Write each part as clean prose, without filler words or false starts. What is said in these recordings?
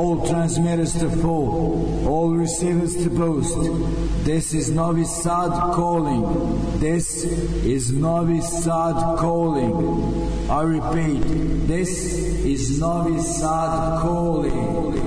all transmitters to full, all receivers to boost. This is Novi Sad calling. This is Novi Sad calling. I repeat, this is Novi Sad calling.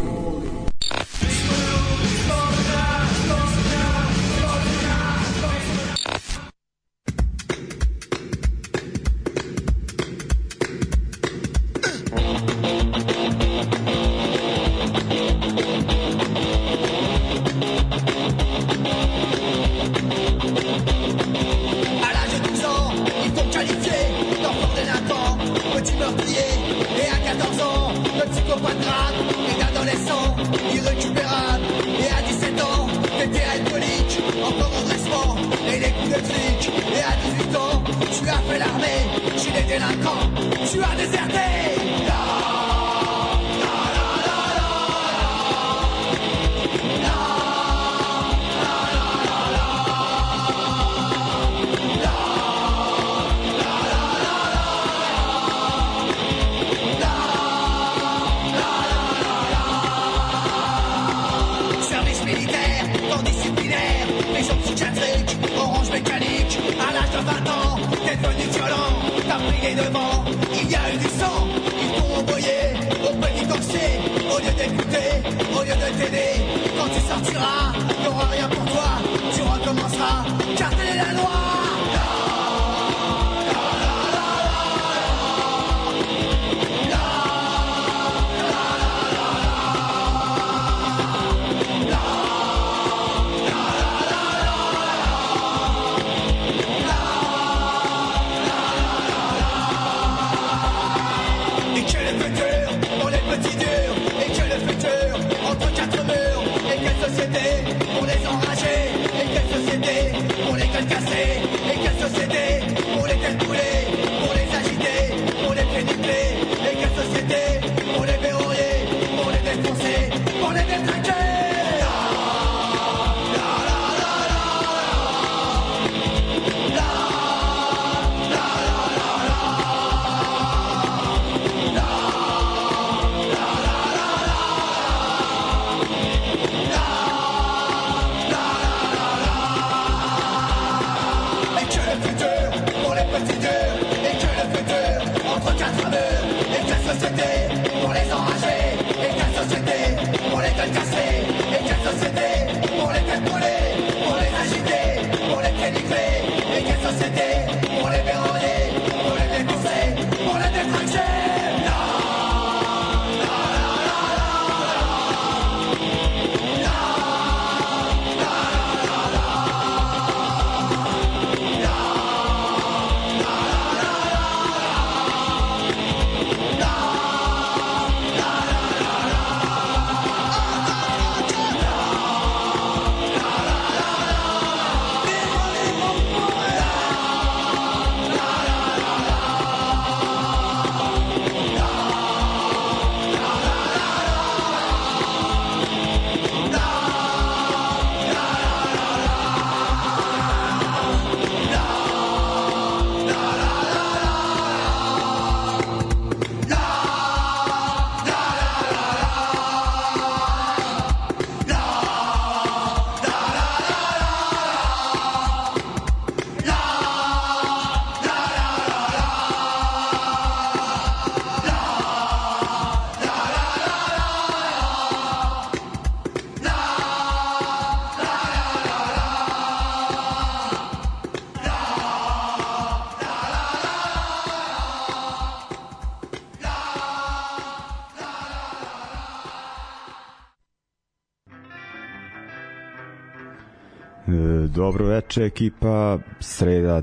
Dobro veče ekipa, sreda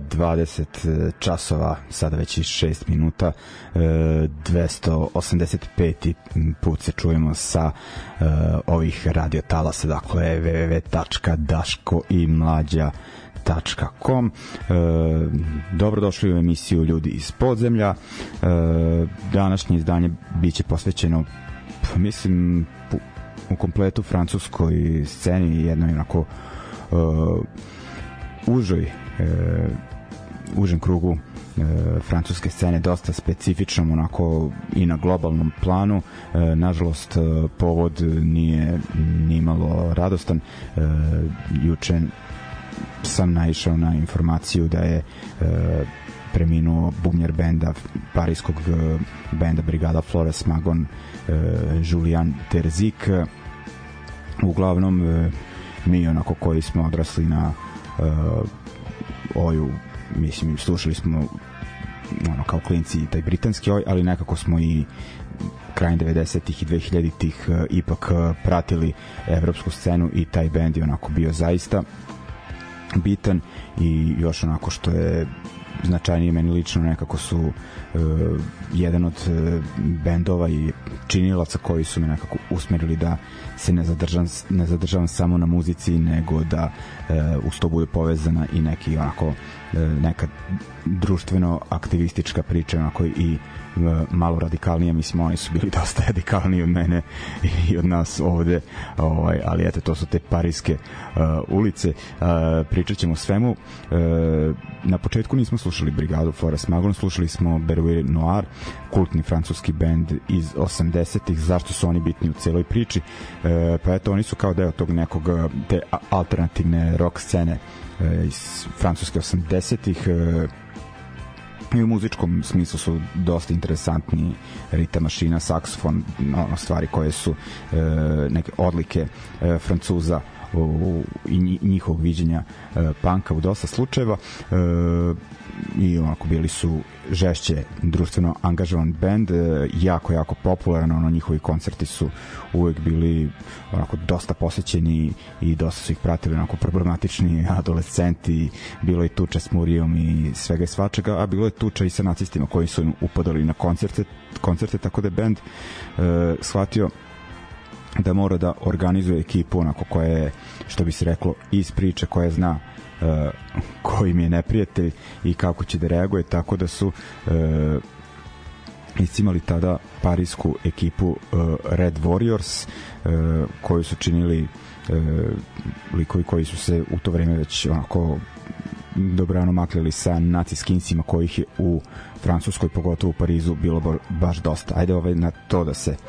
20 časova, sada već i 6 minuta, 285. put se čujemo sa ovih radiotalasa, dakle www.daškoimlađa.com. Dobrodošli u emisiju Ljudi iz podzemlja. Današnje izdanje biće posvećeno, mislim, u kompletu francuskoj sceni, jednoj onako užem krugu francuske scene dosta specifičnom onako i na globalnom planu. Nažalost povod nije nimalo radostan. Juče sam naišao na informaciju da je preminuo bubnjar benda, parijskog benda Brigada Flores Magon, Julian Terzik. Uglavnom mi onako koji smo odrasli na oju, mislim, slušali smo ono kao klinci taj britanski oj, ali nekako smo i krajem 90-ih i 2000-ih ipak pratili evropsku scenu i taj bend je onako bio zaista bitan. I još onako što je značajnije meni lično, nekako su jedan od bendova i činilaca koji su me nekako usmerili da se ne zadržavam samo na muzici, nego da uz to bude povezana i neki onako neka društveno aktivistička priča, onako i malo radikalnije. Mislim, oni su bili dosta radikalniji od mene i od nas ovde, ali eto, to su te parijske ulice. Pričat ćemo o svemu. Na početku nismo slušali Brigadu Flores Magon, slušali smo Beruire Noir, kultni francuski bend iz 80-ih. Zašto su oni bitni u celoj priči? Pa eto, oni su kao deo tog nekog te alternativne rock scene iz francuske 80-ih. I u muzičkom smislu su dosta interesantni ritam mašina, saksofon, stvari koje su neke odlike Francuza i njihovog viđenja panka u dosta slučajeva. I onako bili su žešće društveno angažovan bend, jako popularan, njihovi koncerti su uvek bili onako dosta posećeni i dosta su ih pratili onako problematični adolescenti, bilo je tuča s Murijom i svega i svačega, a bilo je tuča i sa nacistima koji su upadali na koncerte, tako da je bend shvatio da mora da organizuje ekipu onako koja je, što bi se reklo, iz priče, koja zna koji mi je neprijatelj i kako će da reaguje, tako da su iscimali tada parijsku ekipu Red Warriors, koju su činili likovi koji su se u to vreme već onako dobrano makljali sa naciskincima, kojih je u Francuskoj, pogotovo u Parizu, bilo baš dosta. Ajde na to da se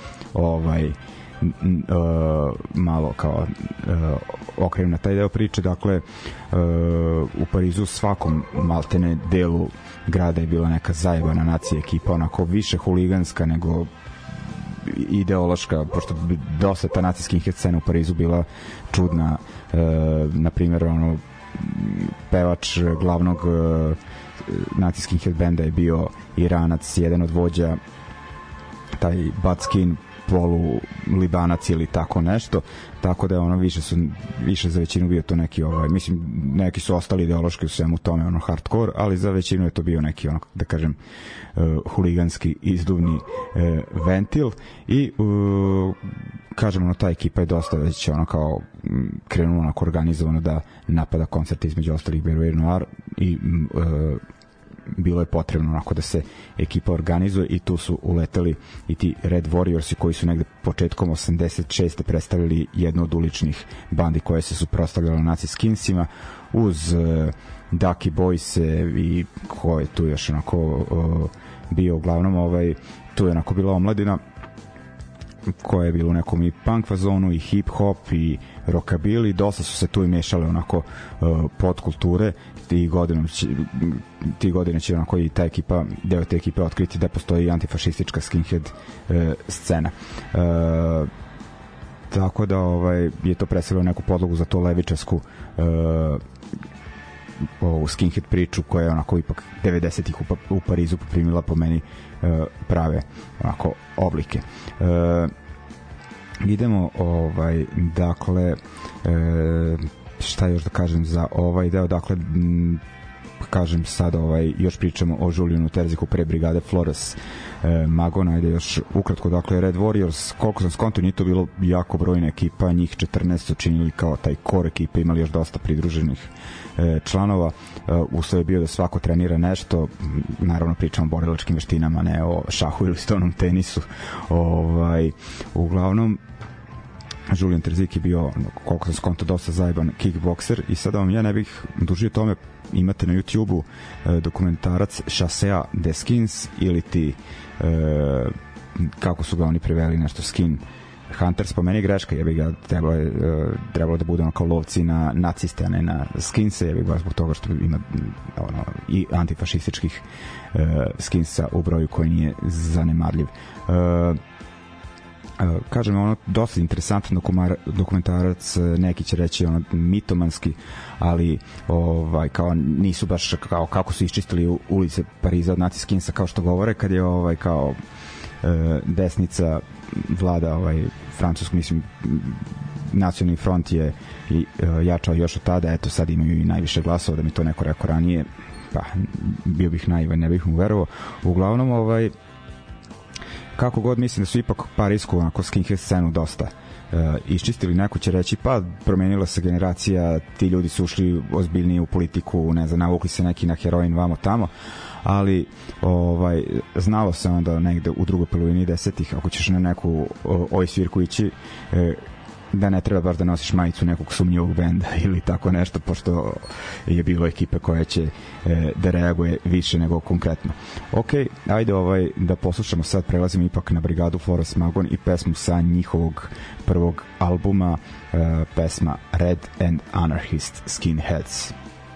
malo kao okrenem na taj deo priče. Dakle, u Parizu svakom maltene delu grada je bila neka zajebana nacija ekipa, onako više huliganska nego ideološka, pošto dosta ta nacijskih scena u Parizu bila čudna. Na primjer, pevač glavnog nacijskih headbenda je bio Iranac, jedan od vođa, taj Batskin, polu Libanac ili tako nešto, tako da je više za većinu bio to neki mislim, neki su ostali ideološki u svemu tome, hardcore, ali za većinu je to bio neki da kažem huliganski izduvni ventil. I kažem, ta ekipa je dosta već kao krenula organizovano da napada koncerte, između ostalih Beruire Noir, i bilo je potrebno da se ekipa organizuje i tu su uleteli i ti Red Warriorsi, koji su negde početkom 86. predstavili jednu od uličnih bandi koje se suprotstavljala naciskincima, uz Ducky Boys i ko je tu još bio uglavnom, tu je bila omladina koja je bilo u nekom i punk fazonu i hip hop i rockabilly, dosta su se tu i mešale podkulture. Ti godine će i ta ekipa, deo te ekipe, otkriti da postoji antifašistička skinhead scena. Tako da je to predstavljalo neku podlogu za to levičarsku skinhead priču, koja je ipak 90-ih u Parizu poprimila po meni prave oblike. Idemo dakle, šta još da kažem za ovaj deo. Dakle, kažem sad, još pričamo o Julianu Terziku pre Brigade Flores Magon. Ajde još ukratko. Dakle, Red Warriors, koliko sam skonto, nije to bilo jako brojna ekipa, njih 14 su činili kao taj core ekipe, imali još dosta pridruženih članova. Uslov je bio da svako trenira nešto, naravno pričamo o borilačkim veštinama, ne o šahu ili stonom tenisu. Uglavnom, Julian Terzik je bio, koliko sam skonto, dosta zajeban kickbokser i sada vam ja ne bih dužio tome. Imate na YouTube-u dokumentarac Chassea de Skins ili ti kako su ga oni preveli, nešto Skin Hunters, po meni greška, je bi ga trebalo da bude ono kao lovci na naciste, a ne na skinse, je bi ga zbog toga što ima ono, i antifašističkih skinsa u broju koji nije zanemarljiv. Kažem, ono, dosta interesantan dokumentarac, neki će reći ono mitomanski, ali kao nisu baš kao kako su iščistili ulice Pariza od naci skinsa kao što govore, kad je kao desnica vlada Francusku, mislim Nacionalni front je jačao još od tada, eto sad imaju i najviše glasova, da mi to neko rekao ranije, pa bio bih naivan, ne bih mu verovao. Uglavnom kako god, mislim da su ipak parijsku onako skinhead scenu dosta iščistili. Neko će reći pa promenila se generacija, ti ljudi su ušli ozbiljnije u politiku, ne znam, navukli se neki na heroin vamo tamo, ali znalo se onda negde u drugoj polovini 10-ih, ako ćeš na neku svirku ići, da ne treba baš da nosiš majicu nekog sumnjivog benda ili tako nešto, pošto je bilo ekipe koja će da reaguje više nego konkretno. Ok, ajde da poslušamo sad, prelazimo ipak na brigadu Forest Magon i pesmu sa njihovog prvog albuma, pesma Red and Anarchist Skinheads.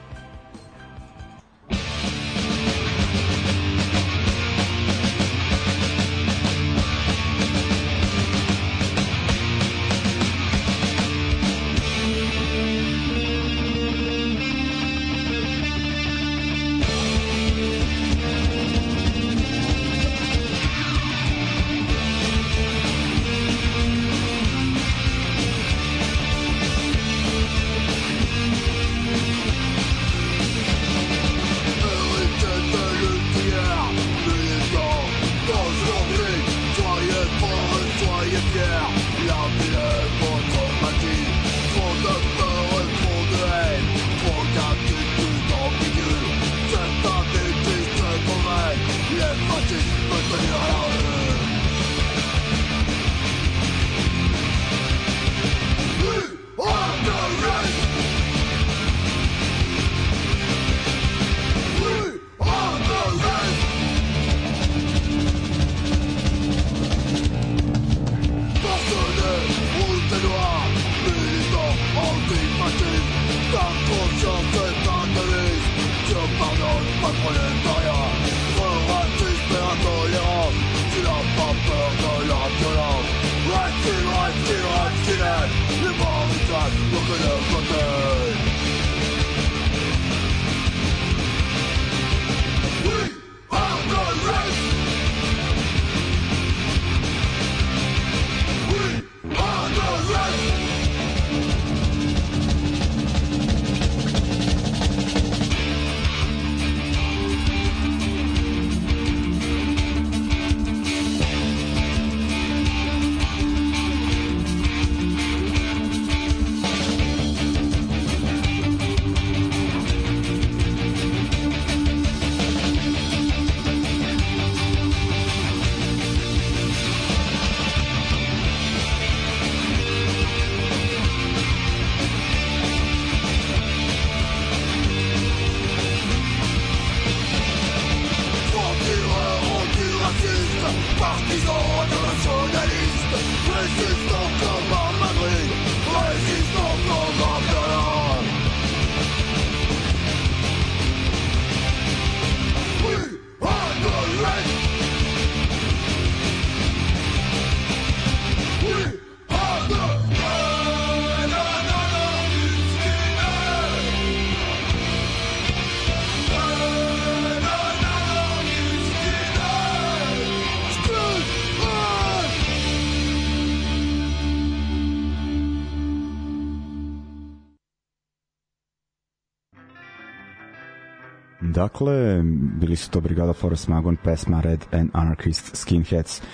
Dakle, bili su to brigada Forest Magon, pesma Red and Anarchist Skinheads.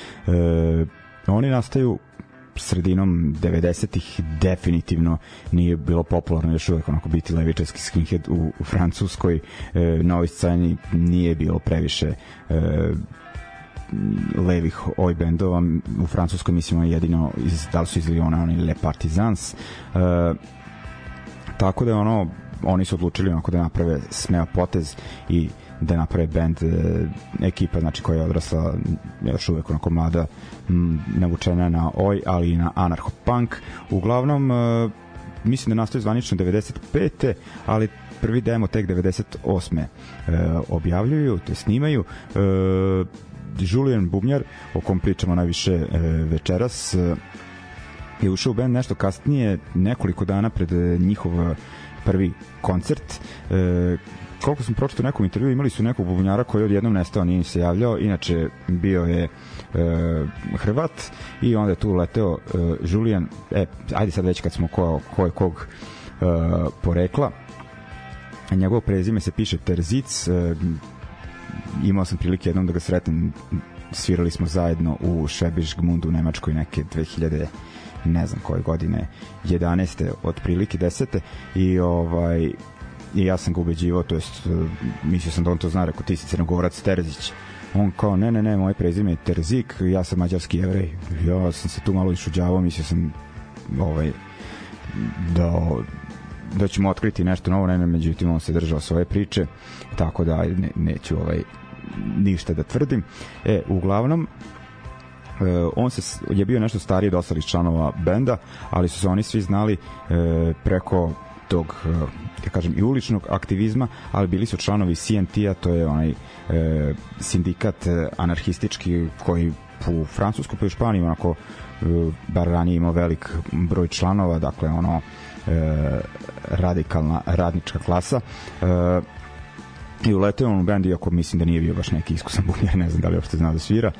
Oni nastaju sredinom 90-ih, definitivno nije bilo popularno još uvek onako biti levičarski skinhead u Francuskoj. Na ovoj sceni nije bilo previše levih oj bendova. U Francuskoj mislimo jedino da li su iz Lyona oni Le Partisans, tako da oni su odlučili onako da naprave smeo potez i da naprave band, ekipa znači koja je odrasla još uvek onako mlada, navučena na oj, ali i na anarcho-punk. Uglavnom mislim da nastoji zvanično 95. ali prvi demo tek 98. Objavljuju, te snimaju. Julian Bubnjar, o kom pričamo najviše večeras, je ušao u band nešto kasnije, nekoliko dana pred njihov prvi koncert. Koliko sam pročitao u nekom intervju, imali su nekog bubnjara koji odjednom nestao, nije se javljao, inače bio je Hrvat, i onda je tu leteo Julian. Ajde sad već kad smo ko je kog porekla, njegovo prezime se piše Terzic. Imao sam prilike jednom da ga sretnem, svirali smo zajedno u Schwäbisch Gmund u Nemačkoj neke 2000 ne znam koje godine, 11. otprilike 10. I ja sam ga ubeđivao, to jest mislio sam da on to zna, rekao ti si Crnogorac Terzić. On kao ne, moje prezime je Terzik, ja sam mađarski jevrej. Ja sam se tu malo išuđavao, mislio sam da ćemo otkriti nešto novo, međutim on se držao svoje priče, tako da neću ništa da tvrdim. Uglavnom on je bio nešto stariji od ostalih članova benda, ali su se oni svi znali preko tog, da kažem, i uličnog aktivizma, ali bili su članovi CNT-a, to je onaj sindikat anarhistički koji u Francuskoj pa i u Španiji onako bar ranije imao velik broj članova, dakle radikalna radnička klasa. I uleteo on u band, iako mislim da nije bio baš neki iskusan bubnjar, ne znam da li uopšte zna da svira.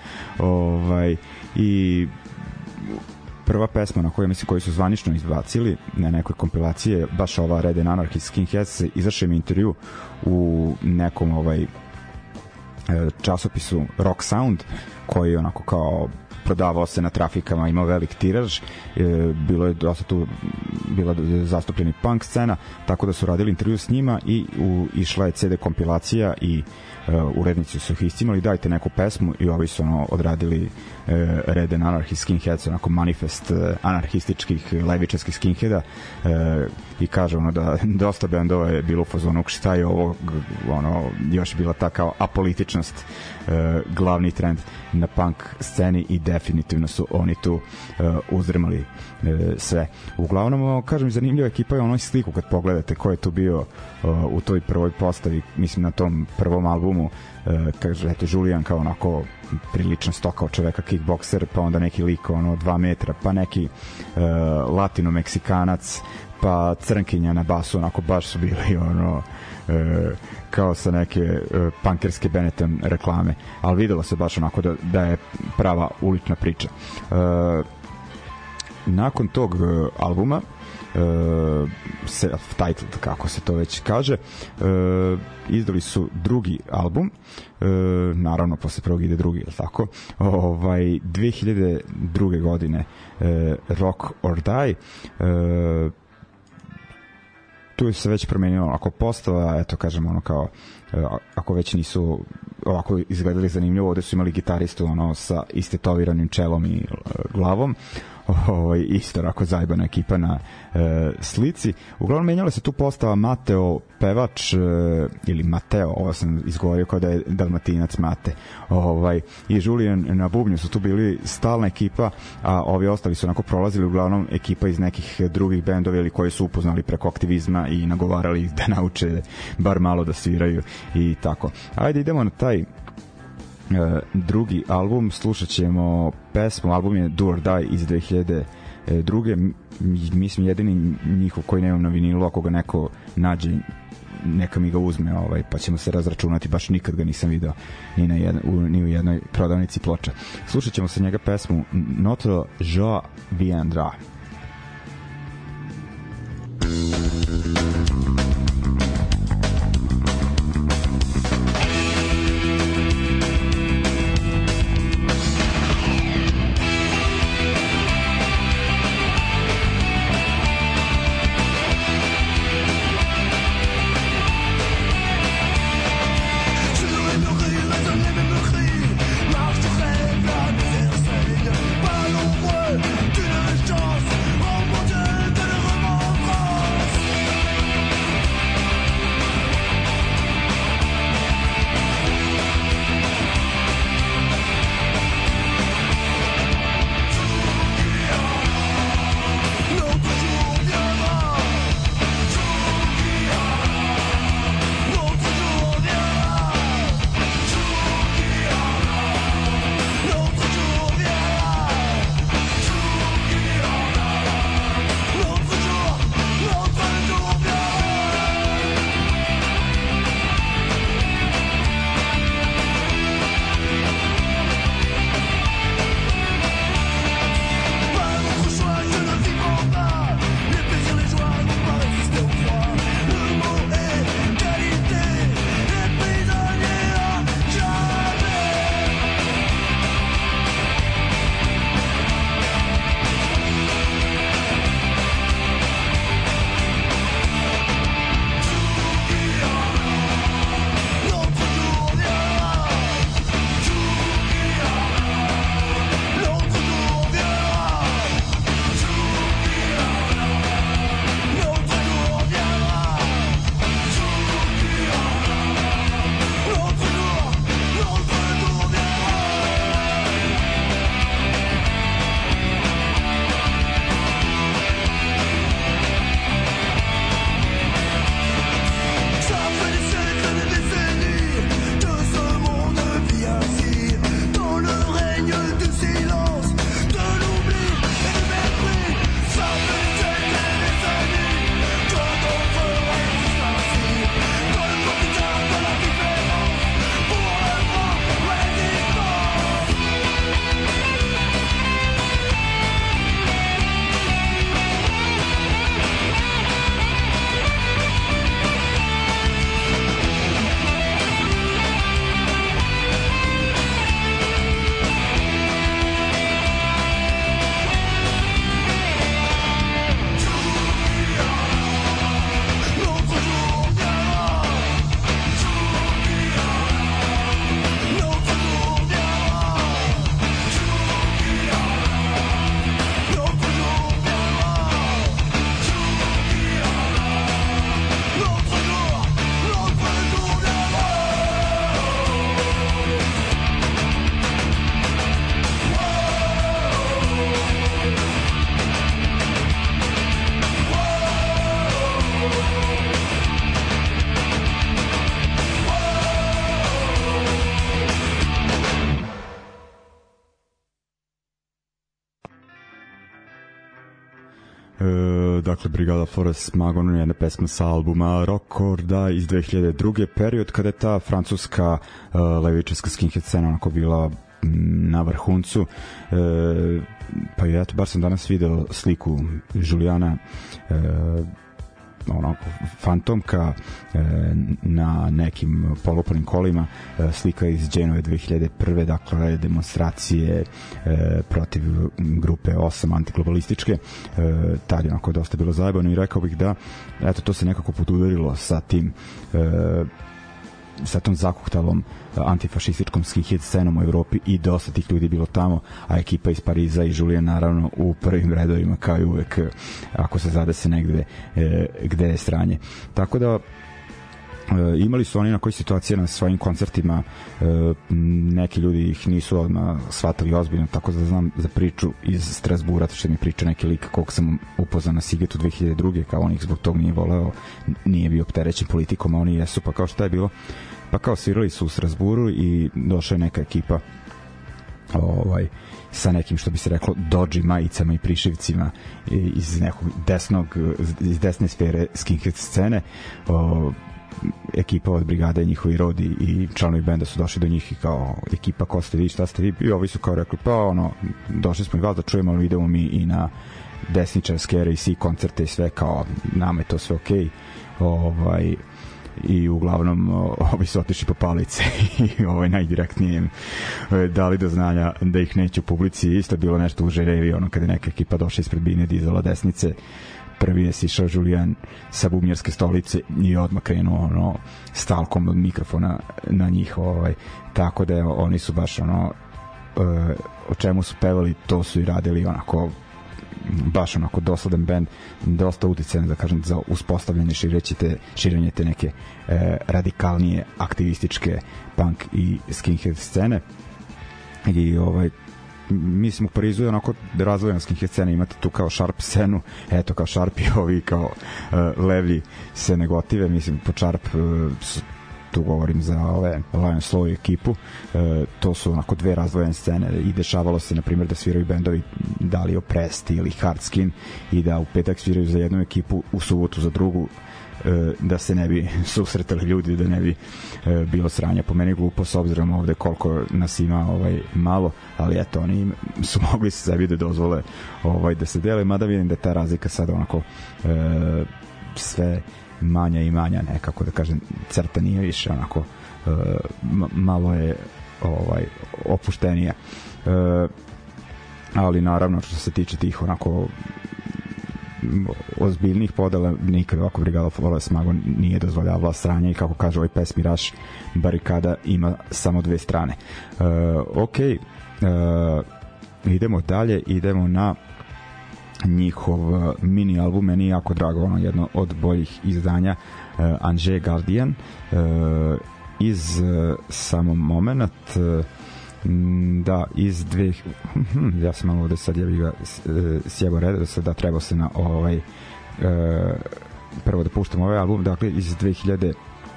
I prva pesma na kojoj mislim koji su zvanično izbacili na nekoj kompilaciji, baš ova Red and Anarchy Skinheads, izašao mi intervju u nekom časopisu Rock Sound, koji onako kao prodavao se na trafikama, imao velik tiraž, bilo je dosta tu bila zastupljeni punk scena, tako da su radili intervju s njima i išla je CD kompilacija i urednici su ih iscimali, dajte neku pesmu, i ovi su odradili Red and Anarchy Skinheads, onako manifest anarhističkih levičarskih skinheada, i kaže da dosta bendova je bilo u fazonu šta je ovo, još bila ta kao apolitičnost glavni trend na punk sceni, i definitivno su oni tu uzdrmali sve. Uglavnom, kažem, zanimljiva ekipa je onoj sliku kad pogledate ko je tu bio u toj prvoj postavi, mislim na tom prvom albumu, kaže, eto, Julian kao onako prilično stokao čoveka, kickbokser, pa onda neki lik 2 metra, pa neki latino-meksikanac, pa crnkinja na basu, onako baš su bili kao sa neke punkerske Benetton reklame, ali videlo se baš onako da je prava ulična priča. Nakon tog albuma, self-titled, kako se to već kaže, izdali su drugi album, naravno posle prvog ide drugi, je li tako? 2002. godine, Rock or Die. Tu je se već promenilo ako postava, eto kažem, kao ako već nisu ovako izgledali zanimljivo, ovde su imali gitaristu sa istetoviranim čelom i glavom, isto onako zajebana ekipa na slici. Uglavnom menjala se tu postava, Mateo pevač, ili Mateo, ovo sam izgovorio kao da je Dalmatinac Mate, i Julian na bubnju su tu bili stalna ekipa, a ovi ostali su onako prolazili, uglavnom ekipa iz nekih drugih bendova ili koji su upoznali preko aktivizma i nagovarali ih da nauče bar malo da sviraju i tako. Ajde, idemo na taj drugi album, slušat ćemo pesmu, album je Do or Die iz 2002. Mislim jedini njihov koji nemam na vinilu, ako ga neko nađe neka mi ga uzme, pa ćemo se razračunati, baš nikad ga nisam video ni u jednoj prodavnici ploča. Slušat ćemo sa njega pesmu Notre Joie Viendra. Mach doch Dakle, Brigada Flores Magon, jedna pesma sa albuma Rock or Die iz 2002. period kada je ta francuska levičarska skinhead scena onako bila na vrhuncu. Pa i eto, bar sam danas video sliku Julijana, onako fantomka na nekim polupanim kolima, slika iz Genove 2001. dakle demonstracije protiv grupe 8 antiglobalističke. Tad je onako dosta bilo zajebano i rekao bih da eto, to se nekako podudarilo sa tim sa tom zakuhtalom antifašističkom skinhead scenom u Evropi i dosta tih ljudi bilo tamo, a ekipa iz Pariza i Julien naravno u prvim redovima kao i uvek ako se zadese negde gde je stranje. Tako da imali su oni na koji situacije na svojim koncertima, neki ljudi ih nisu odmah shvatili ozbiljno, tako da znam za priču iz Strasbura, to što mi priča neki lik koliko sam upoznan na Sigetu 2002. kao on ih zbog tog nije voleo, nije bio opterećen politikom, a oni jesu, pa kao šta je bilo, pa kao svirali su u Strasburu i došla je neka ekipa sa nekim, što bi se reklo, dodgy majicama i prišivcima iz nekog iz desne sfere skinhead scene. Ekipa od brigade, njihovi rodi i članovi benda su došli do njih i kao ekipa, ko ste vi, šta ste vi, i ovi su kao rekli, pa ono, došli smo i vas da čujemo, ali idemo mi i na desničarske RAC koncerte i sve, kao nama je to sve okej. I uglavnom ovi su otišli po palice i najdirektnije im dali do znanja da ih neće u publici. Isto je bilo nešto u Žerevi, ono kada je neka ekipa došla ispred bine, dizala desnice, prvi je sišao Julien sa bubnjarske stolice i odmah krenuo stalkom od mikrofona na njih, tako da oni su baš o čemu su pevali, to su i radili onako baš onako dosadan band, dosta uticajan, da kažem, za uspostavljanje širenje te neke radikalnije aktivističke punk i skinhead scene. I mislim u Parizu je onako razvojena skinhead scena, imate tu kao Sharp scenu, eto kao Sharp i ovi kao levi se negotive, mislim po Sharp tu govorim za ove Lion Slow ekipu, to su onako dve razdvojene scene i dešavalo se na primjer da sviraju bendovi Dalio Presti ili Hardskin i da u petak sviraju za jednu ekipu, u subotu za drugu, da se ne bi susretali ljudi, da ne bi bilo sranja. Po meni glupo s obzirom ovde koliko nas ima malo, ali eto, oni su mogli se sebi da dozvole da se dele, mada vidim da je ta razlika sad onako sve manja i manja, nekako da kažem, crta nije više onako malo je opuštenija, ali naravno što se tiče tih onako ozbiljnih podela, nikad ovako Brigada Flores Magon nije dozvoljavala sranje i kako kaže ovoj pesmi Raš, barikada ima samo dve strane. Idemo dalje, idemo na njihov mini album, meni je jako drago, jedno od boljih izdanja, Angers Gardien, iz samo moment, da, iz dve, ja sam malo ovde sad sjebo red, da treba se na prvo da puštam ovaj album, dakle iz 2001.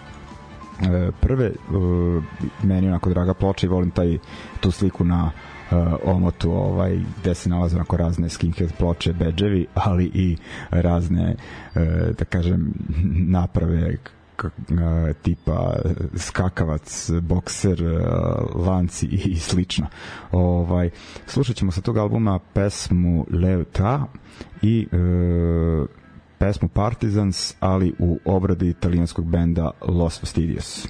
Meni onako draga ploča i volim tu sliku na omotu, gde se nalaze onako razne skinhead ploče, bedževi, ali i razne da kažem naprave tipa skakavac, bokser, lanci i slično. Slušat ćemo sa tog albuma pesmu Leuta i pesmu Partisans, ali u obradi italijanskog benda Los Fastidios.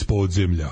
iz podzemlja.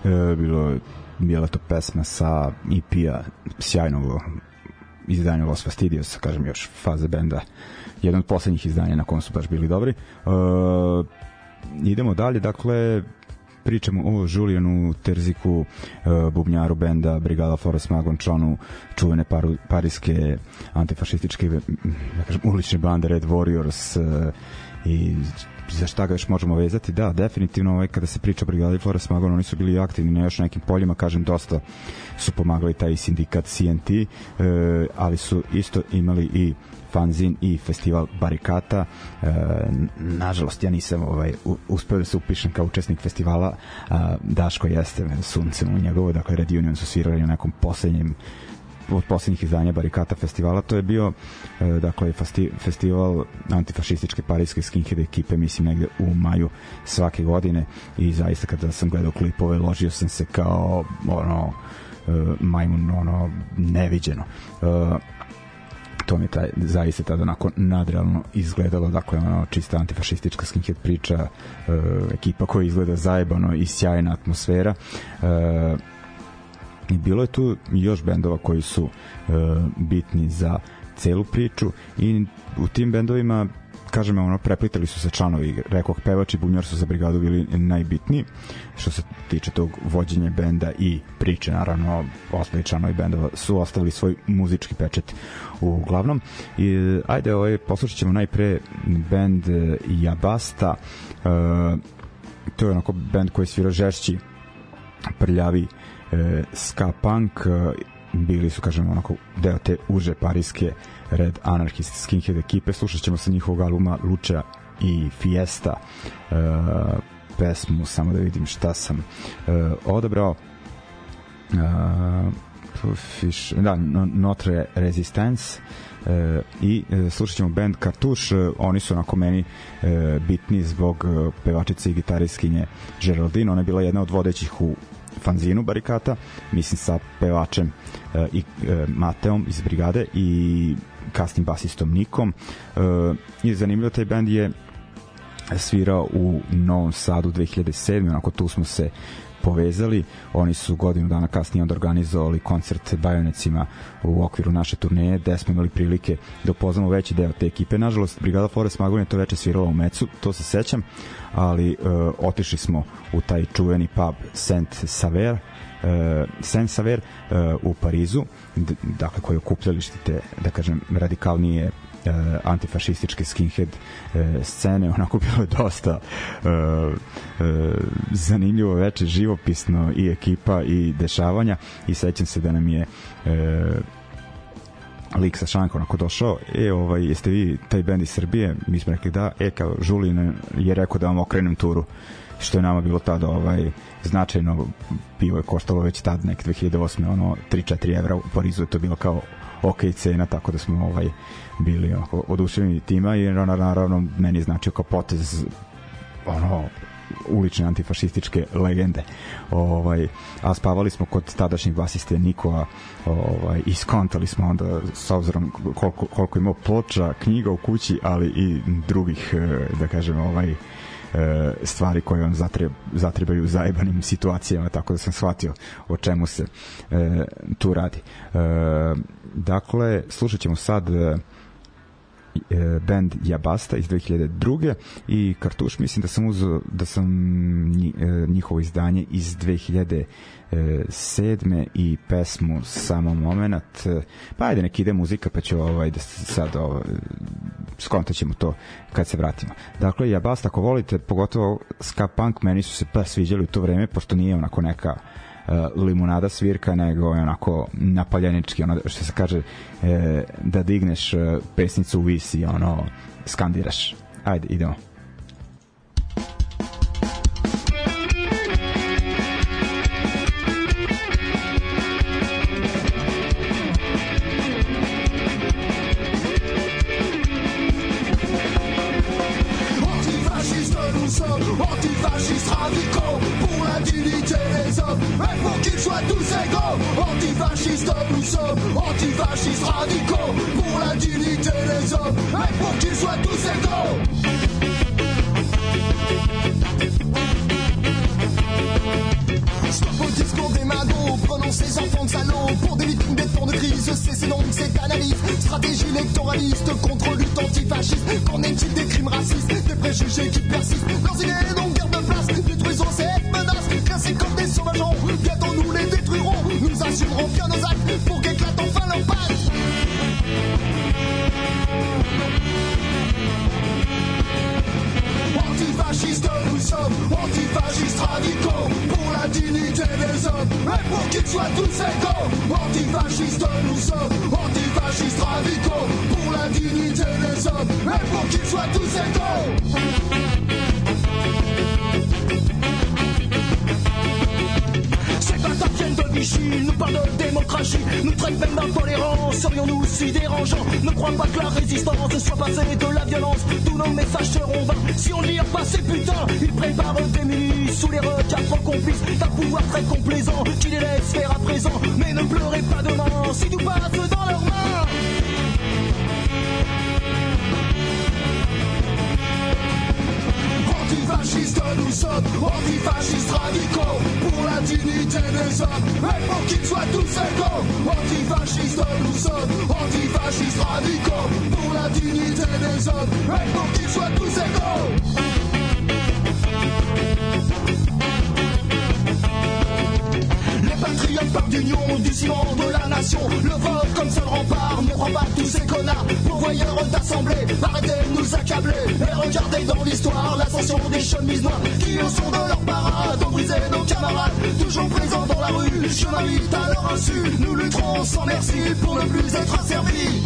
bila to pesma sa EP-a sjajnog izdanja Los Fastidios, kažem još faze benda, jedan od poslednjih izdanja na kom su baš bili dobri. Idemo dalje, dakle pričamo o Julianu Terziku, bubnjaru benda Brigada Flores Magon, članu čuvene parijske antifašističke, da kažem, ulične bande Red Warriors, i za šta ga još možemo vezati? Da, definitivno kada se priča o Brigadi Flores Magon, oni su bili aktivni na još nekim poljima, kažem, dosta su pomagali taj sindikat CNT, ali su isto imali i fanzin i festival Barikata. Nažalost, ja nisam uspeo da se upišem kao učesnik festivala. Daško jeste, suncem u njegovo, dakle Red Union su svirali na nekom od poslednjih izdanja Barikata festivala. To je bio dakle festival antifašističke parijske skinhead ekipe, mislim negde u maju svake godine, i zaista kada sam gledao klipove ložio sam se kao majmun, neviđeno. To mi je zaista tada onako nadrealno izgledalo, dakle čista antifašistička skinhead priča, ekipa koja izgleda zajebano i sjajna atmosfera. I bilo je tu još bendova koji su bitni za celu priču, i u tim bendovima, kažem, preplitali su se članovi, rekoh, pevač i bubnjar su za brigadu bili najbitniji što se tiče tog vođenja benda i priče. Naravno, ostali članovi bendova su ostavili svoj muzički pečet uglavnom. I ajde, poslušat ćemo najpre bend Jabasta. To je onako bend koji svira žešći, prljavi ska punk. Bili su, kažem, onako deo te uže parijske Red Anarchist skinhead ekipe. Slušat ćemo sa njihovog albuma Lucha i Fiesta pesmu, samo da vidim šta sam odabrao, Notre Resistance, i slušat ćemo band Cartouche. Oni su onako meni bitni zbog pevačice i gitaristkinje Geraldine. Ona je bila jedna od vodećih u fanzinu Barikata, mislim sa pevačem i Mateom iz brigade i kasnim basistom Nikom. I zanimljivo, taj band je svirao u Novom Sadu 2007. Onako tu smo se povezali. Oni su godinu dana kasnije onda organizovali koncert Bajonecima u okviru naše turneje, gde smo imali prilike da upoznamo veći deo te ekipe. Nažalost, Brigada Flores Magon je to veče svirala u Mecu, to se sećam, ali otišli smo u taj čuveni pub Saint-Saver u Parizu, dakle, koji okupljalište te, da kažem, radikalnije antifašističke skinhead scene. Onako bilo je dosta zanimljivo veče, živopisno, i ekipa i dešavanja, i sećam se da nam je lik sa šanka onako došao, jeste vi taj bend iz Srbije? Mi smo rekli da. Kao Žulin je rekao da vam okrenem turu, što je nama bilo tada značajno. Pivo je koštalo već tad neke 2008. 3-4 evra, u Parizu je to bilo kao ok cena, tako da smo bili oduševljeni tima, i naravno meni znači kao potez ulične antifašističke legende. A spavali smo kod tadašnjeg basiste Nikova, i skontali smo onda, s obzirom koliko imao ploča, knjiga u kući, ali i drugih, da kažem, stvari koje on zatrebaju u zajebanim situacijama, tako da sam shvatio o čemu se tu radi. Dakle, slušat ćemo sad band Jabasta iz 2002. i Kartuš, mislim da sam njihovo izdanje iz 2007. i pesmu Samo moment. Pa ajde, nek ide muzika, pa ću da sad skontat ćemo to kad se vratimo. Dakle, Jabasta, ako volite, pogotovo ska punk, meni su se pa sviđali u to vreme, pošto nije onako neka limunada svirka, nego je onako napaljenički, što se kaže, da digneš pesnicu u vis i skandiraš. Ajde, idemo. Antifascistes radicaux pour la dignité des hommes et pour qu'ils soient tous égaux. Antifascistes nous sommes, antifascistes radicaux pour la dignité des hommes et pour qu'ils soient tous égaux. Stop analyse, c'est donc cette analyse. Stratégie électoraliste contre lutte antifasciste. Qu'en est-il des crimes racistes, des préjugés qui persistent? Leurs idées n'ont guère de place, détruisons cette menace. Classés comme des sauvageons, bientôt nous les détruirons. Nous assumerons bien nos actes pour qu'éclate enfin leur patte. Antifascistes nous sommes, antifascistes radicaux, pour la dignité des hommes et pour qu'ils soient tous égaux. Antifascistes nous sommes, antifascistes radicaux, pour la dignité des hommes et pour qu'ils soient tous égaux. De Vichy, nous parlent de démocratie, nous traitent même d'intolérance. Serions-nous si dérangeants? Ne crois pas que la résistance soit passée de la violence. Tous nos messages seront vains si on lit pas ces putains. Ils préparent des milices sous les regards complices d'un pouvoir très complaisant qui les laisse faire à présent. Mais ne pleurez pas demain si tout passe dans leurs mains. Antifascistes nous sommes, antifascistes radicaux, pour la dignité des hommes et pour qu'ils soient tous égaux. Antifascistes nous sommes, antifascistes radicaux, pour la dignité des hommes et pour qu'ils soient tous égaux. Patriotes par d'union, du ciment de la nation. Le vote comme seul rempart, ne crois pas tous ces connards pourvoyeurs d'assemblée. Arrêtez de nous accabler et regardez dans l'histoire l'ascension des chemises noires qui au son de leur parade ont brisé nos camarades. Toujours présents dans la rue, je m'invite à leur insu. Nous lutterons sans merci pour ne plus être asservis.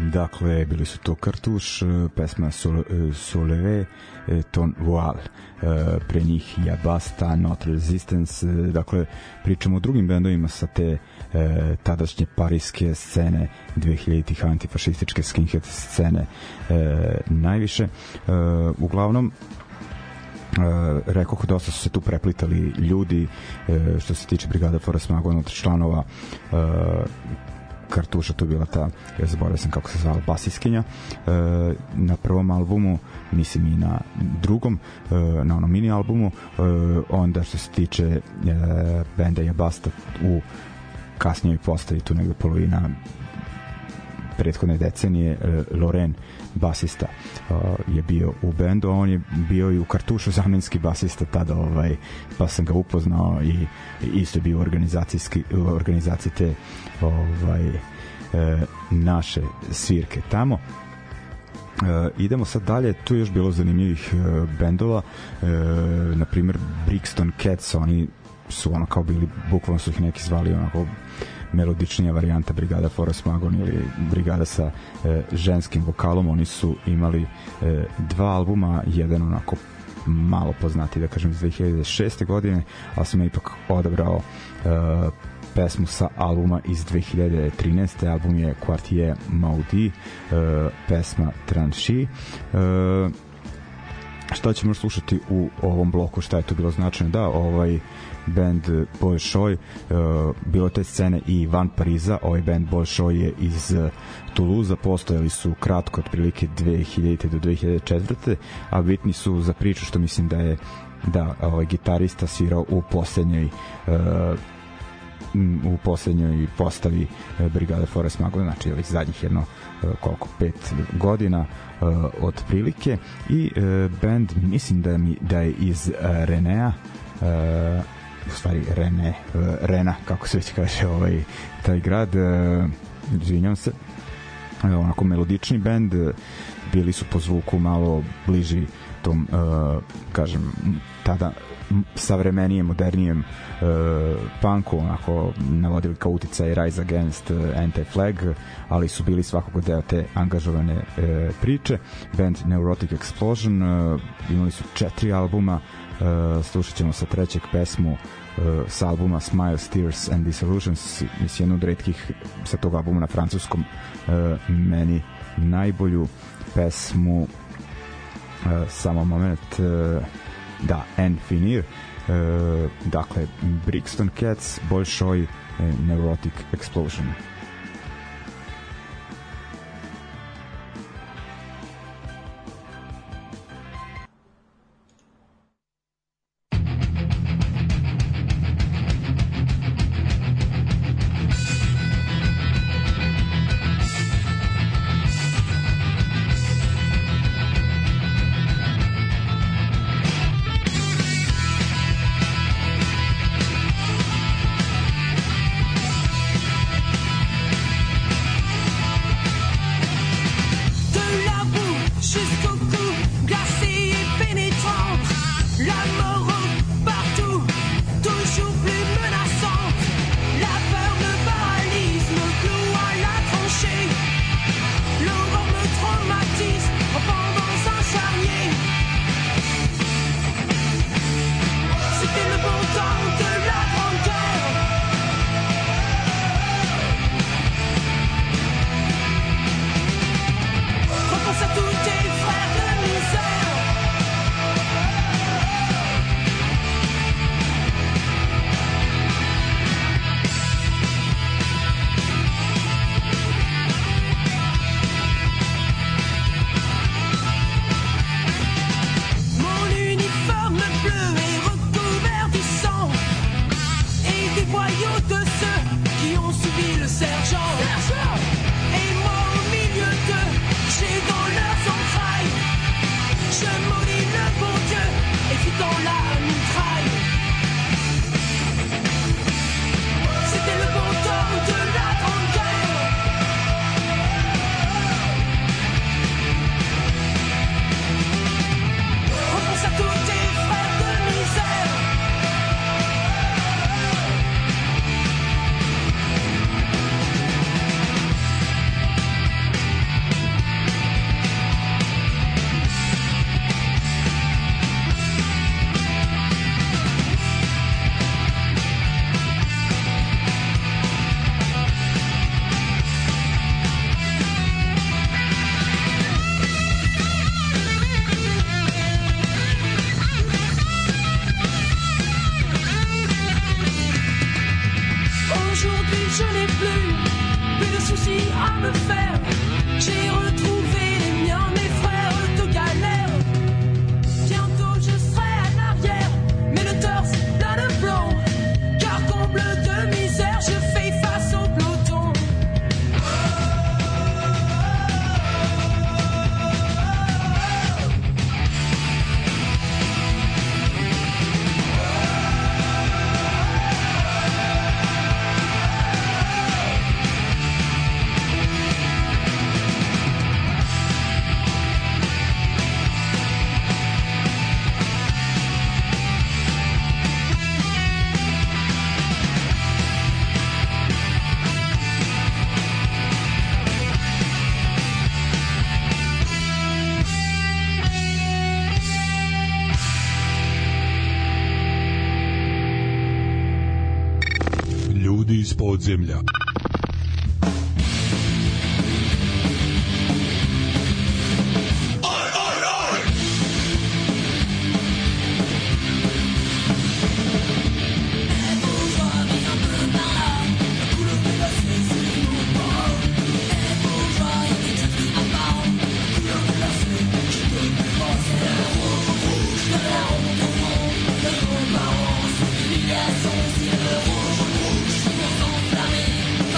Dakle, bili su to Kartuš, pesma Soleil, Ton Voile, pre njih Yabasta, Not Resistance. Dakle, pričamo o drugim bendovima sa te tadašnje parijske scene, 2000-ih antifašističke skinhead scene najviše. Uglavnom, rekoh, dosta su se tu preplitali ljudi, što se tiče Brigada Forest Magon od članova Kartuša, tu bila ta, ja zaboravio sam kako se zvala, basiskinja na prvom albumu, mislim i na drugom, na onom mini albumu. Onda što se tiče benda Yabasta, u kasnijoj postavi, tu negde polovina prethodne decenije, Loren, basista, je bio u bendu, a on je bio i u Kartušu zamenski basista tada, pa sam ga upoznao i isto je bio u organizaciji te naše svirke tamo. Idemo sad dalje, tu je još bilo zanimljivih bendova, na primjer Brixton Cats, oni su ono kao bili, bukvalno su ih neki zvali onako melodičnija varijanta Brigada Forest Magon ili Brigada sa ženskim vokalom. Oni su imali dva albuma, jedan onako malo poznati, da kažem, iz 2006. godine, ali sam ipak odabrao pesmu sa albuma iz 2013. Album je Quartier Maudit, pesma Tranchi. Šta ćemo slušati u ovom bloku, šta je tu bilo značajno? Da, band Bolshoi, bilo te scene i van Pariza. Ovaj band Bolshoi je iz Toulouse, postojali su kratko, otprilike 2000. do 2004. a bitni su za priču što mislim da je gitarista svirao u poslednjoj postavi Brigade Forest Magon, znači zadnjih 5 godina otprilike. I band, mislim da je iz Renea, u stvari Rena, kako se već kaže taj grad, izvinjam se, onako melodični band, bili su po zvuku malo bliži tom, kažem, tada savremenijem, modernijem punku, onako navodili kao uticaj Rise Against, Anti-Flag, ali su bili svakako deo te angažovane priče. Band Neurotic Explosion, imali su 4 albuma, slušat ćemo sa trećeg pesmu sa albuma Smiles, Tears and Disillusions, mislim jednu od retkih sa tog albuma na francuskom, meni najbolju pesmu, samo moment, da, Infinir. Dakle, Brixton Cats, Bolshoi, Neurotic Explosion. souci à me faire. J'ai retrouvé les miens, mes frères de galère. Bientôt je serai en arrière, mais le torse plein de plomb. Car comble de misère, je fais face au peloton. Ljudi iz podzemlja. Civilisation, ciel rouge, pour s'enflammer.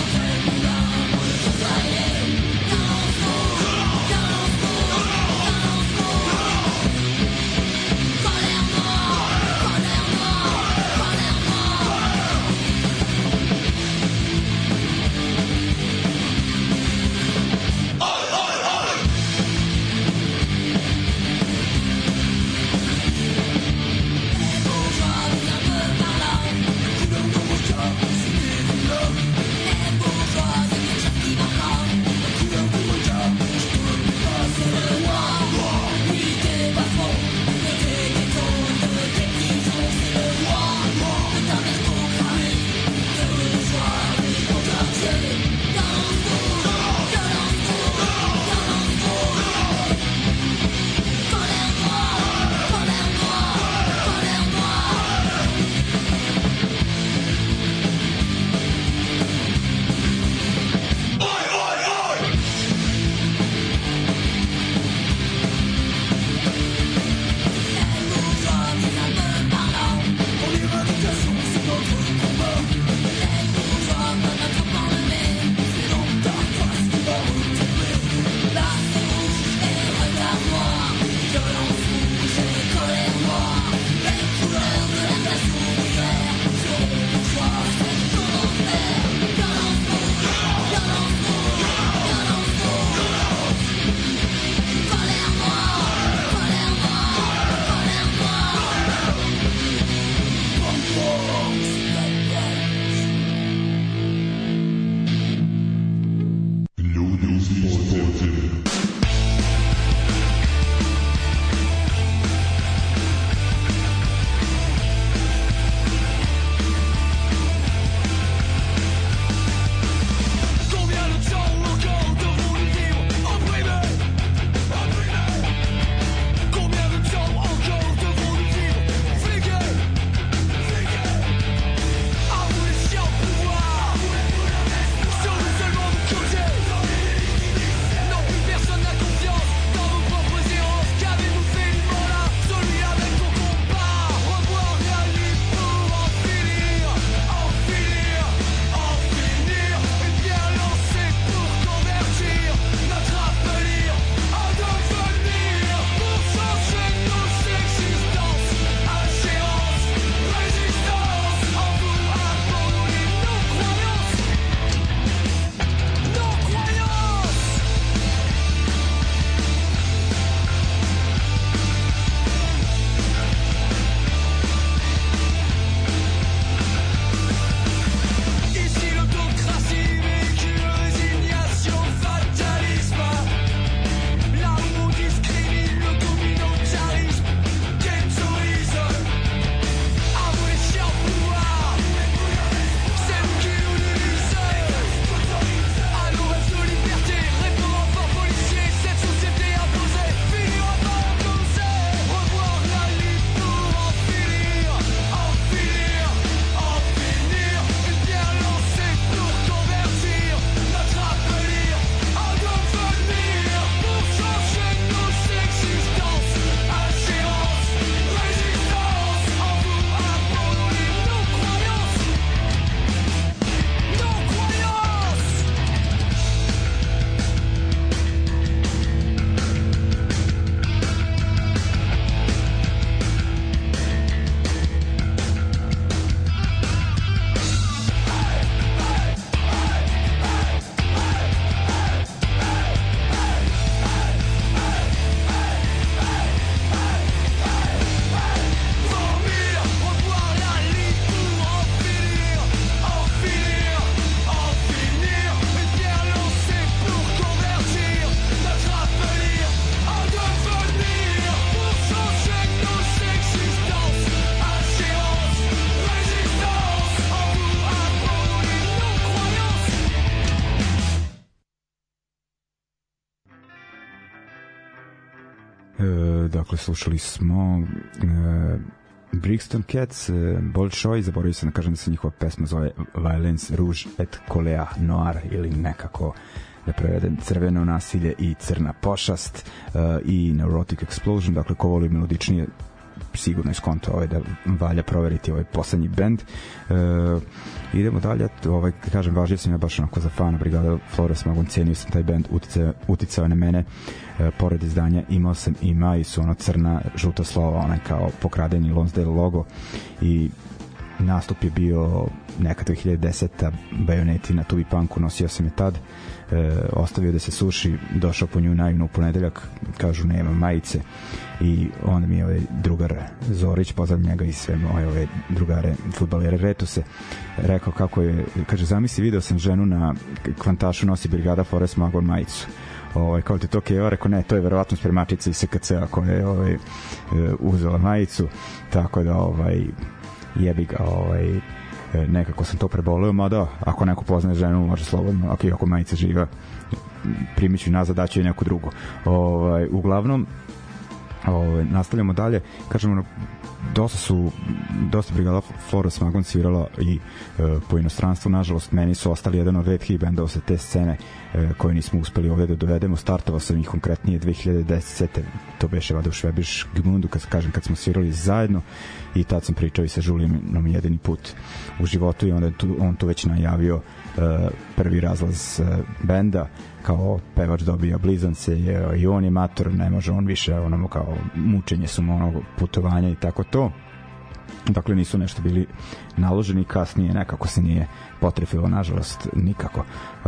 Dakle, slušali smo Brixton Cats, Bolshoi, zaboravio sam da kažem da se njihova pesma zove Violence Rouge et Colère Noire, ili nekako da prevedem crveno nasilje i crna pošast, i Neurotic Explosion. Dakle, ko voli melodičnije sigurno iskonto da valja proveriti ovaj poslednji bend. Idemo dalje, kažem, važio sam ja baš onako za fana Brigada Flores Magon, cenio sam taj bend, uticao na mene. Pored izdanja imao sam i majicu, ono crna žuta slova, onaj kao pokradeni Lonsdale logo, i nastup je bio neka 2010. Bajoneti na Tubi Punku, nosio sam je tad, ostavio da se suši, došao po nju naivno u ponedeljak, kažu nema majice, i onda mi je ovaj drugar Zorić, pozdravim njega i sve moje ove drugare fudbalere Retuse, rekao kako je, kaže, zamisli, video sam ženu na Kvantašu, nosi Brigada Flores Magon majicu, kao ti to keva, rekao ne, to je verovatno spremačica iz SKC-a koja je uzela majicu, tako da jebi ga, nekako sam to preboleo, mada ako neko poznaje ženu može slobodno, ako majica živa, primit ću nazad, daću je neku drugu. Uglavnom, nastavljamo dalje, kažemo, dosta Brigada Flores Magon svirala i po inostranstvu. Nažalost, meni su ostali jedan od retkih bendova sa te scene koje nismo uspeli ovde da dovedemo. Startovao sam ih konkretnije 2010. To beše vada u Švebiš Gmundu, kad smo svirali zajedno, i tad sam pričao i sa Žulijanom jedini put u životu, i onda on tu već najavio prvi razlaz benda, kao pevač dobija blizance, i on je mator, ne može on više, kao mučenje su mu putovanja i tako to. Dakle, nisu nešto bili naloženi, kasnije nekako se nije potrefilo, nažalost, nikako.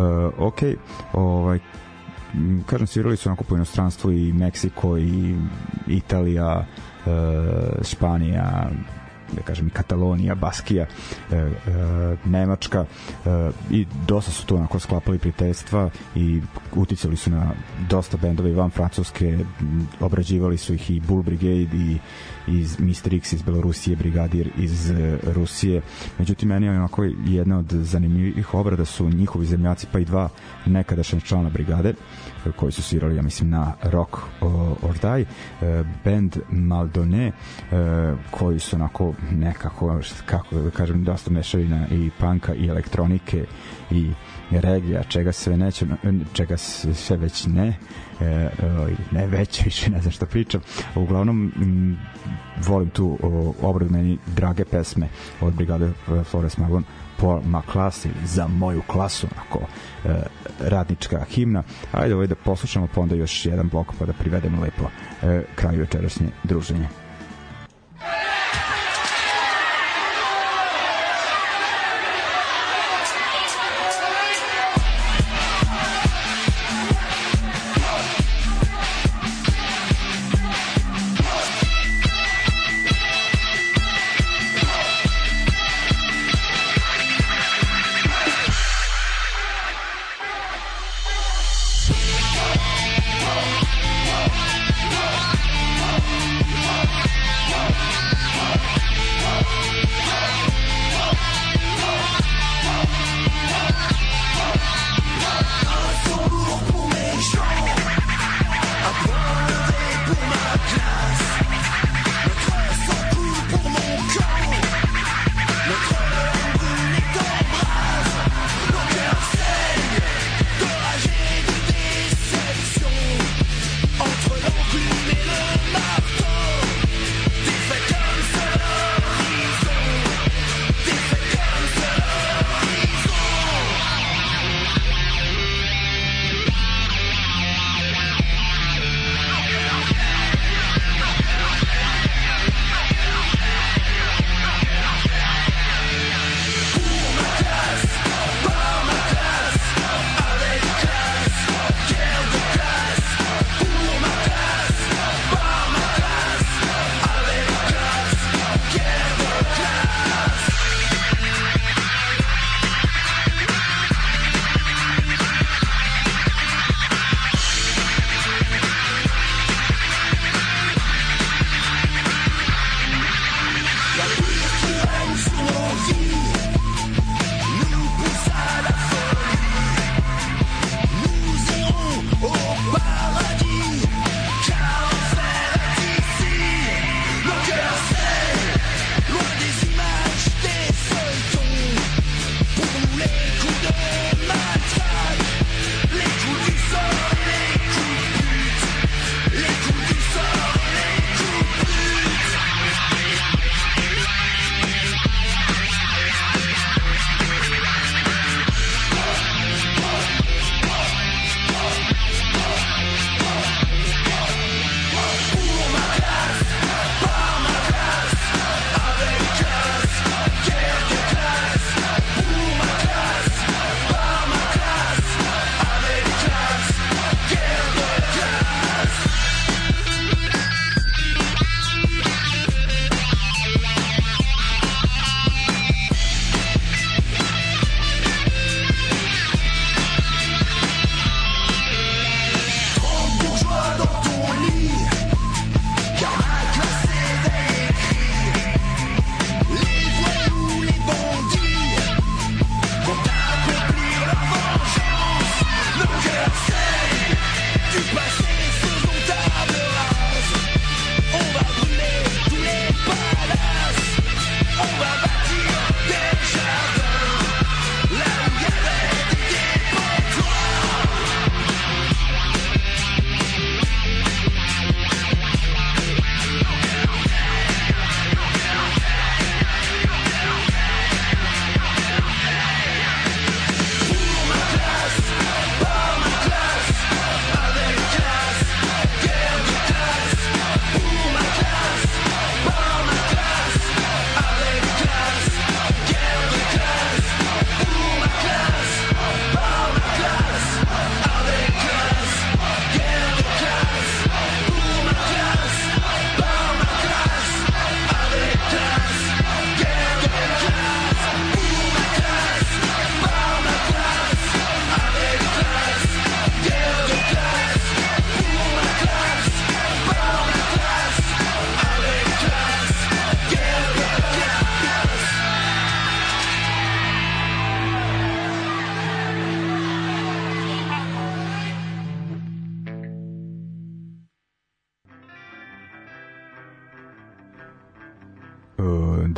Kažem, svirali su onako po inostranstvu, i Meksiko, i Italija, Španija, da kažem i Katalonija, Baskija, Nemačka, i dosta su tu onako sklapali prijateljstva i uticali su na dosta bendova i van Francuske, obrađivali su ih i Bull Brigade i Mr. X iz Belorusije, Brigadir iz Rusije. Međutim, meni je onako jedna od zanimljivih obrada su njihovi zemljaci, pa i dva nekadašnja člana brigade koji su svirali, ja mislim, na Rock or Die, band Maldone, koji su onako nekako, kako da kažem, dosta mešavina i punka i elektronike i regija, čega sve već ne već, više ne znam što pričam. Uglavnom, volim tu obradu, meni drage pesme od Brigade Flores Magon, po ma klasi, za moju klasu, onako radnička himna. Ajde da poslušamo, pa onda još jedan blok, pa da privedemo lepo kraju večerašnje druženje.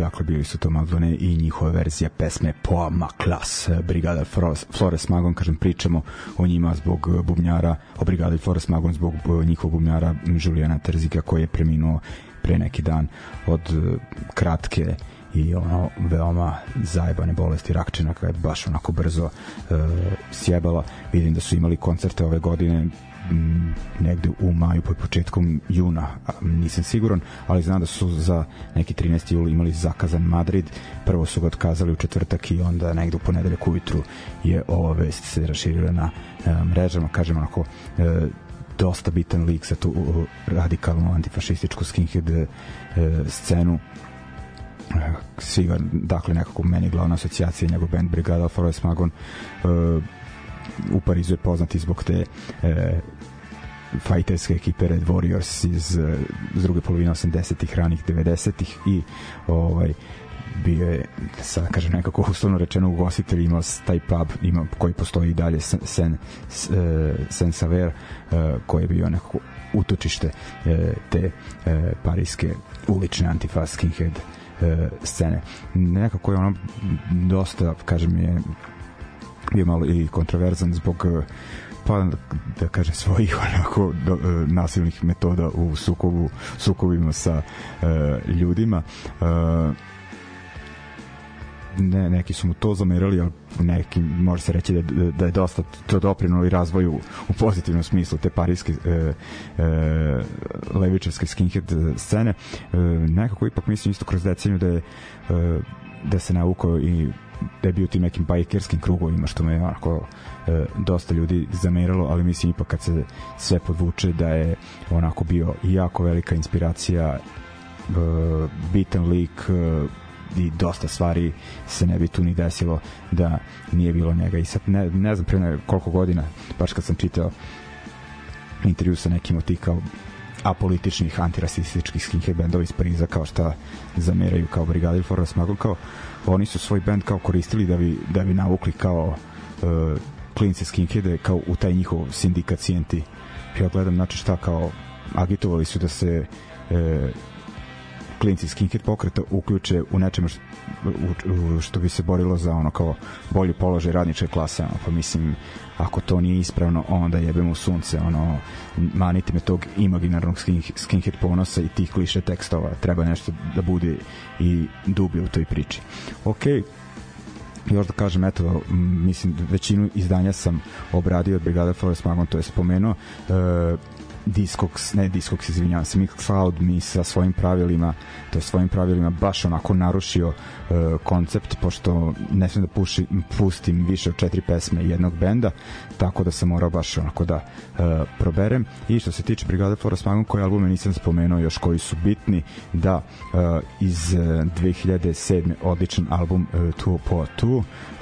dakle bili su to Maldone i njihova verzija pesme Poama Klas. Brigada Flores Magon, kažem, pričamo o njima zbog bubnjara, o Brigadi Flores Magon zbog njihovog bubnjara Julijana Terzika, koji je preminuo pre neki dan od kratke i ono veoma zajebane bolesti rakčina, koja je baš onako brzo sjebala. Vidim da su imali koncerte ove godine negde u maju, po početkom juna, nisam siguran, ali znam da su za neki 13. jul imali zakazan Madrid. Prvo su ga otkazali u četvrtak i onda negde u ponedeljak ujutru je ova vest se raširila na mrežama. Kažem, onako dosta bitan lik za tu radikalnu antifašističku skinhead scenu. Sviga, dakle, nekako meni glavna asocijacija njegov band Brigada Flores Magon. U Parizu je poznati zbog te fajterske ekipe Red Warriors iz druge polovine 80-ih, ranih 90-ih i bio je, sad kažem nekako uslovno rečeno, ugostitelj, imao taj pub koji postoji i dalje, Saint-Saver, koji je bio nekako utočište te parijske ulične antifa skinhead scene. Nekako je ono dosta, kažem, je bio malo i kontroverzan zbog, pa da kažem, svojih onako nasilnih metoda u sukobima sa ljudima. Neki su mu to zamerali, ali neki, može se reći da je dosta to doprinalo i razvoju u pozitivnom smislu te parijske levičarske skinhead scene. Nekako ipak mislim isto kroz deceniju da se navukao i da je bio tim nekim bajkerskim krugovima, što me onako dosta ljudi zameralo, ali mislim ipak kad se sve podvuče da je onako bio jako velika inspiracija, bitan lik, i dosta stvari se ne bi tu ni desilo da nije bilo njega. I sad ne znam pre koliko godina, baš kad sam čitao intervju sa nekim od tih kao apolitičnih antirasističkih skinhead bendova iz Pariza, kao šta zameraju kao Brigada Flores Magon, kao oni su svoj bend kao koristili da bi navukli kao klince skinheade kao u taj njihov sindikat CNT. Ja gledam, znači šta, kao agitovali su da se klinci skinhead pokreta uključe u nečemu što bi se borilo za ono kao bolji položaj radničke klase. Pa mislim, ako to nije ispravno, onda jebemo u sunce, ono, manite me tog imaginarnog skinhead ponosa i tih kliše tekstova. Treba nešto da bude i dublje u toj priči. Okej. Još da kažem, eto, mislim, većinu izdanja sam obradio od Brigada Flores Magon, to je spomenuo. Discogs, izvinjavam se, Mixcloud mi sa svojim pravilima baš onako narušio koncept, pošto ne smijem da pustim više od 4 pesme jednog benda, tako da sam morao baš onako da proberem. I što se tiče Brigade Flores Magon, koje albume nisam spomenuo još koji su bitni, da iz 2007. odličan album Two Po Two,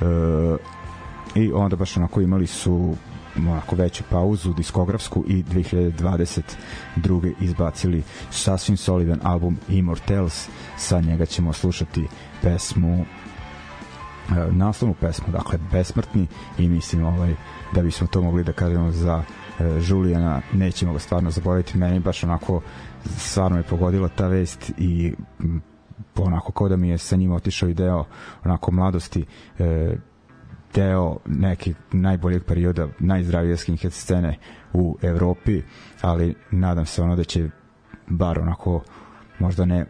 i onda baš onako imali su onako veću pauzu diskografsku i 2022. izbacili sasvim solidan album Immortals. Sa njega ćemo slušati pesmu, naslovnu pesmu, dakle Besmrtni, i mislim da bismo to mogli da kažemo za Julijana, nećemo ga stvarno zaboraviti. Meni baš onako stvarno je pogodila ta vest i onako kao da mi je sa njim otišao i deo onako mladosti, deo nekih najboljeg perioda najzdravije skinhead scene u Evropi, ali nadam se da će bar onako, možda ne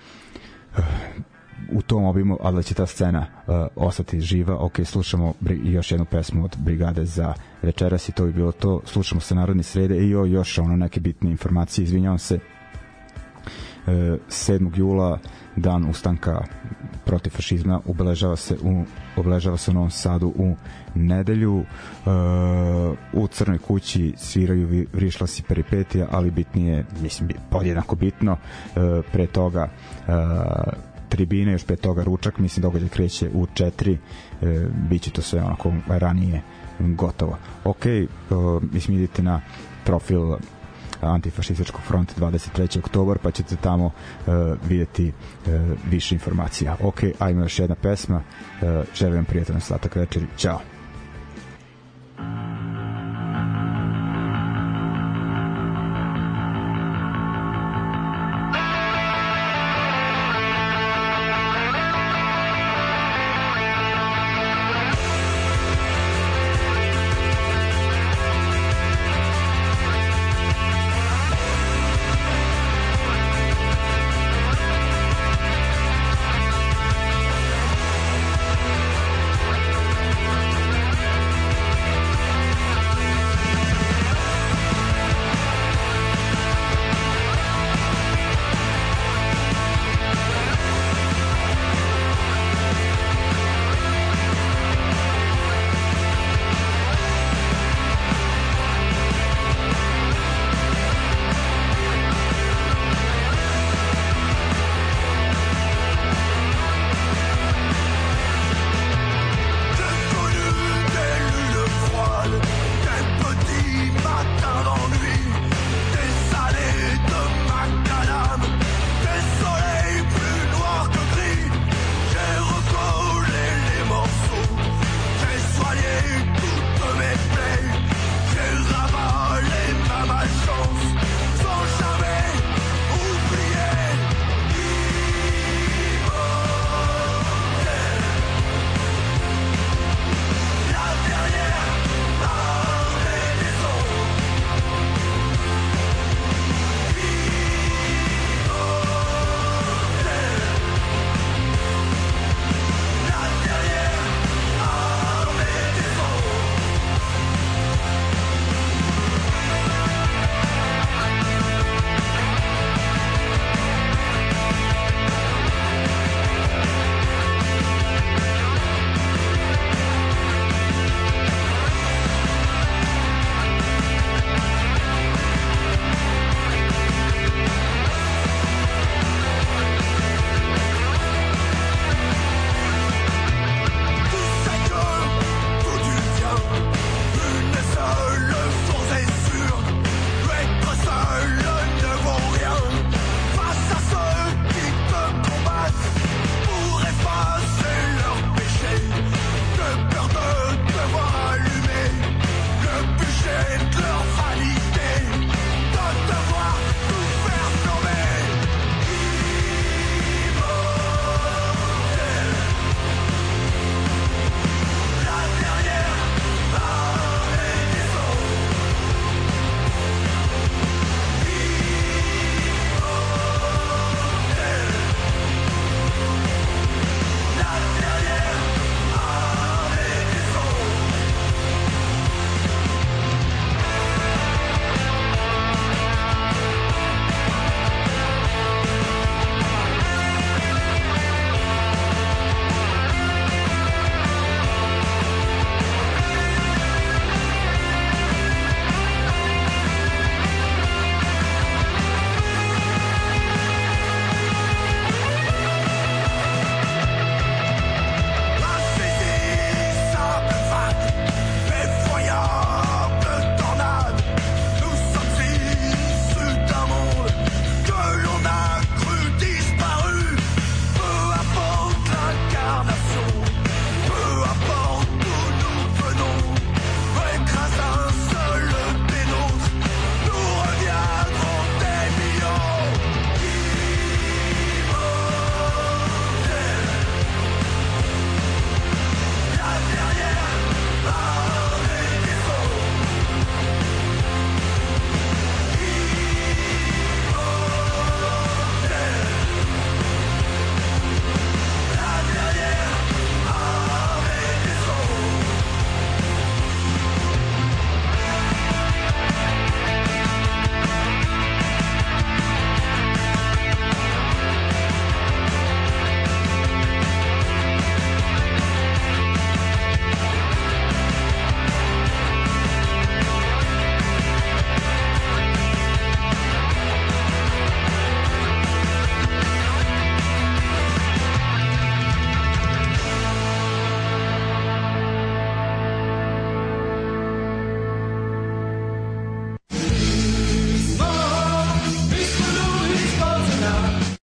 u tom obimu, ali da će ta scena ostati živa. Ok, slušamo još jednu pesmu od Brigade za večeras i to bi bilo to. Slušamo se Narodne srede i još neke bitne informacije, izvinjavam se. 7. jula, dan ustanka protiv fašizma, obeležava se u Novom Sadu u nedelju. U Crnoj kući sviraju Vrišlas i Peripetija, ali bitnije, mislim, podjednako bitno, pre toga tribine, još pre toga ručak, mislim događaj kreće u 4, biće to sve onako ranije gotovo. Ok, mislim, idite na profil Antifašističkog fronta 23. oktobar, pa ćete tamo vidjeti više informacija. Ok, ajmo još jedna pesma. Želim vam prijatan ostatak večeri. Ćao.